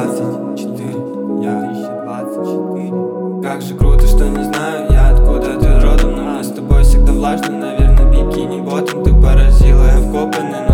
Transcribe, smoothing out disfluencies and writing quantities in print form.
2024, я 2024. Как же круто, что не знаю я, откуда ты родом, но мы с тобой всегда влажны. Наверное, бикини ботом ты поразила, я вкопанный